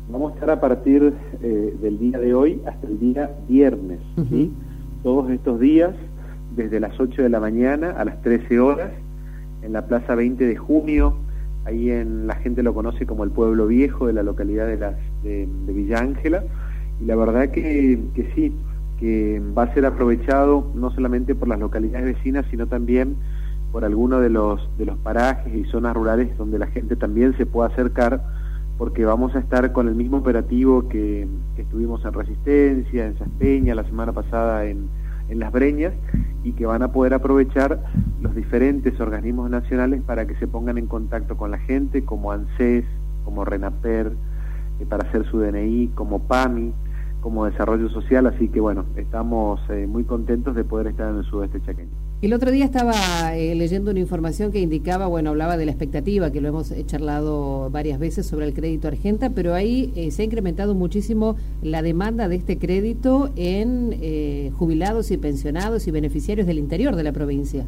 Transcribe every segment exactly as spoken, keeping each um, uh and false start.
vamos a estar a partir eh, del día de hoy hasta el día viernes, uh-huh. ¿sí? Todos estos días, desde las ocho de la mañana a las trece horas, en la Plaza veinte de junio, ahí en la gente lo conoce como el Pueblo Viejo de la localidad de, las, de, de Villa Ángela, y la verdad que, que sí, que va a ser aprovechado no solamente por las localidades vecinas, sino también por algunos de los, de los parajes y zonas rurales donde la gente también se pueda acercar, porque vamos a estar con el mismo operativo que, que estuvimos en Resistencia, en Saspeña, la semana pasada en, en Las Breñas, y que van a poder aprovechar los diferentes organismos nacionales para que se pongan en contacto con la gente, como ANSES, como RENAPER, eh, para hacer su D N I, como PAMI, como Desarrollo Social, así que bueno, estamos eh, muy contentos de poder estar en el sudeste chaqueño. El otro día estaba eh, leyendo una información que indicaba, bueno, hablaba de la expectativa, que lo hemos charlado varias veces sobre el crédito Argenta, pero ahí eh, se ha incrementado muchísimo la demanda de este crédito en eh, jubilados y pensionados y beneficiarios del interior de la provincia.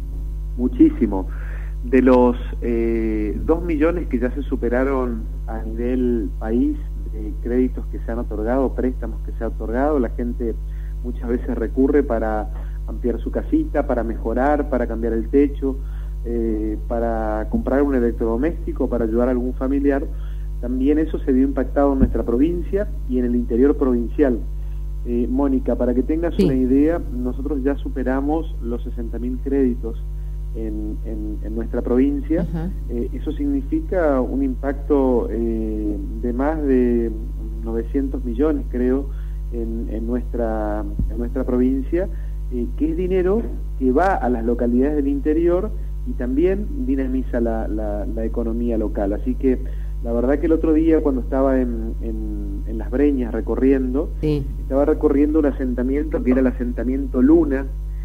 Muchísimo. De los eh, dos millones que ya se superaron a nivel país, de créditos que se han otorgado, préstamos que se han otorgado, la gente muchas veces recurre para ampliar su casita, para mejorar, para cambiar el techo, eh, para comprar un electrodoméstico, para ayudar a algún familiar. También eso se vio impactado en nuestra provincia y en el interior provincial. Eh, Mónica, para que tengas sí. una idea, nosotros ya superamos los sesenta mil créditos en, en, en nuestra provincia. Uh-huh. eh, eso significa un impacto eh, de más de novecientos millones, creo, en, en, nuestra, en nuestra provincia, eh, que es dinero que va a las localidades del interior y también dinamiza la, la, la economía local. Así que la verdad que el otro día, cuando estaba en, en, en Las Breñas recorriendo, sí. estaba recorriendo un asentamiento que era el asentamiento Luna,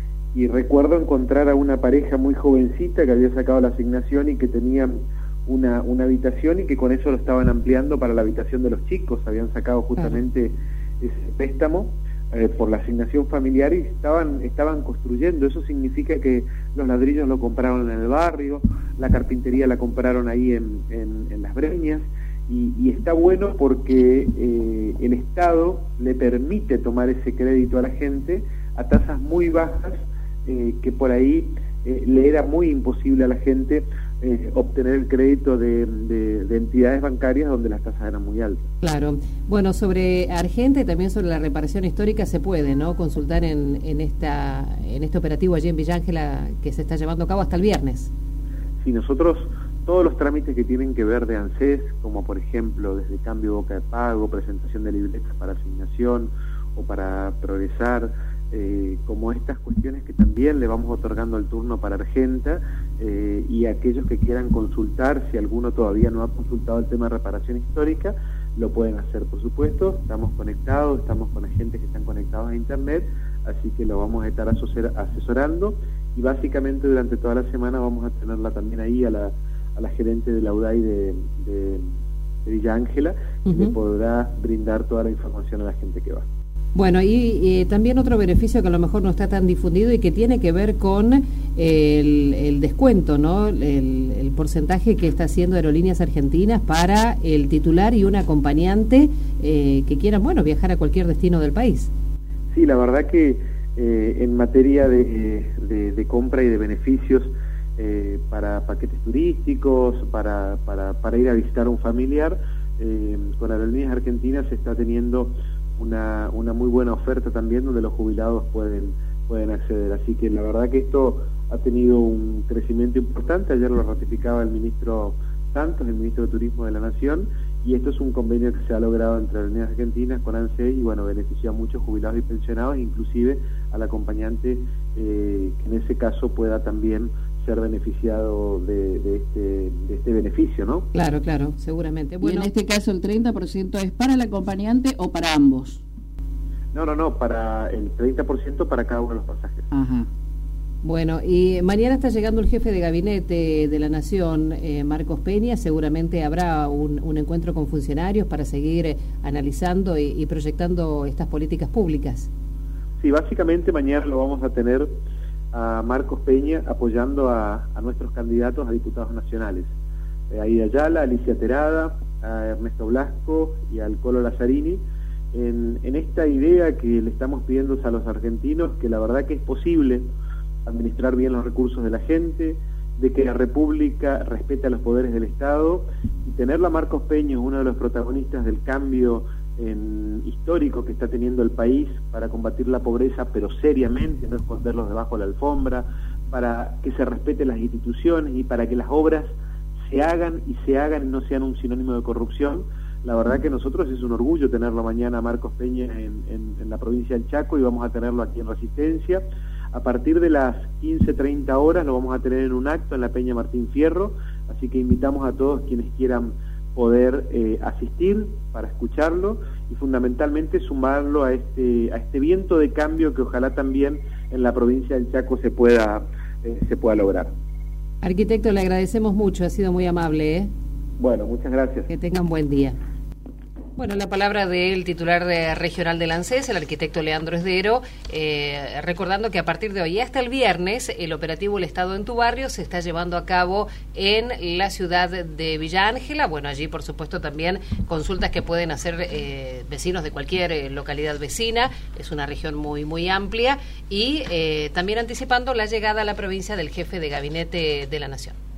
y recuerdo encontrar a una pareja muy jovencita que había sacado la asignación y que tenían una, una habitación y que con eso lo estaban ampliando para la habitación de los chicos. Habían sacado justamente uh-huh. ese préstamo eh, por la asignación familiar y estaban, estaban construyendo. Eso significa que los ladrillos lo compraron en el barrio, la carpintería la compraron ahí en, en, en Las Breñas, y, y está bueno porque eh, el Estado le permite tomar ese crédito a la gente a tasas muy bajas, Eh, que por ahí eh, le era muy imposible a la gente eh, obtener el crédito de, de, de entidades bancarias donde las tasas eran muy altas. Claro. Bueno, sobre Argenta y también sobre la reparación histórica se puede, ¿no?, consultar en, en, esta, en este operativo allí en Villa Ángela que se está llevando a cabo hasta el viernes. Sí, nosotros todos los trámites que tienen que ver de ANSES, como por ejemplo desde cambio de boca de pago, presentación de libretas para asignación o para progresar, Eh, como estas cuestiones que también le vamos otorgando el turno para Argenta, eh, y aquellos que quieran consultar, si alguno todavía no ha consultado el tema de reparación histórica, lo pueden hacer, por supuesto. Estamos conectados, estamos con agentes que están conectados a internet, así que lo vamos a estar asesorando, y básicamente durante toda la semana vamos a tenerla también ahí a la, a la gerente de la U D A I de, de, de Villa Ángela, uh-huh. que le podrá brindar toda la información a la gente que va. Bueno, y, y también otro beneficio que a lo mejor no está tan difundido y que tiene que ver con el, el descuento, ¿no? El, el porcentaje que está haciendo Aerolíneas Argentinas para el titular y un acompañante eh, que quieran, bueno, viajar a cualquier destino del país. Sí, la verdad que eh, en materia de, de, de compra y de beneficios eh, para paquetes turísticos, para, para, para ir a visitar a un familiar, eh, con Aerolíneas Argentinas se está teniendo Una, una muy buena oferta también donde los jubilados pueden, pueden acceder. Así que la verdad que esto ha tenido un crecimiento importante. Ayer lo ratificaba el ministro Santos, el ministro de Turismo de la Nación, y esto es un convenio que se ha logrado entre Aerolíneas Argentinas con ANSES y bueno, beneficia a muchos jubilados y pensionados, inclusive al acompañante eh, que en ese caso pueda también ser beneficiado de, de, este, de este beneficio, ¿no? Claro, claro, seguramente. Bueno, y en este caso el treinta por ciento es para el acompañante o para ambos. No, no, no, para el treinta por ciento para cada uno de los pasajeros. Ajá. Bueno, y mañana está llegando el jefe de gabinete de la Nación, eh, Marcos Peña. Seguramente habrá un, un encuentro con funcionarios para seguir eh, analizando y, y proyectando estas políticas públicas. Sí, básicamente mañana lo vamos a tener a Marcos Peña apoyando a, a nuestros candidatos a diputados nacionales. Eh, Aida Ayala, Alicia Terada, a Ernesto Blasco y al Colo Lazzarini, en, en esta idea que le estamos pidiendo a los argentinos, que la verdad que es posible administrar bien los recursos de la gente, de que la República respete a los poderes del Estado, y tenerla a Marcos Peña, uno de los protagonistas del cambio en, histórico que está teniendo el país para combatir la pobreza, pero seriamente, no esconderlos debajo de la alfombra, para que se respeten las instituciones y para que las obras se hagan y se hagan y no sean un sinónimo de corrupción. La verdad que nosotros es un orgullo tenerlo mañana a Marcos Peña en, en, en la provincia del Chaco, y vamos a tenerlo aquí en Resistencia. A partir de las quince treinta horas lo vamos a tener en un acto en la Peña Martín Fierro, así que invitamos a todos quienes quieran poder eh, asistir para escucharlo y fundamentalmente sumarlo a este a este viento de cambio que ojalá también en la provincia del Chaco se pueda eh, se pueda lograr. Arquitecto, le agradecemos mucho, ha sido muy amable, ¿eh? Bueno, muchas gracias. Que tengan buen día. Bueno, la palabra del titular de regional del ANSES, el arquitecto Leandro Esdero, eh, recordando que a partir de hoy hasta el viernes el operativo El Estado en tu Barrio se está llevando a cabo en la ciudad de Villa Ángela. Bueno, allí por supuesto también consultas que pueden hacer eh, vecinos de cualquier eh, localidad vecina, es una región muy muy amplia, y eh, también anticipando la llegada a la provincia del jefe de gabinete de la Nación.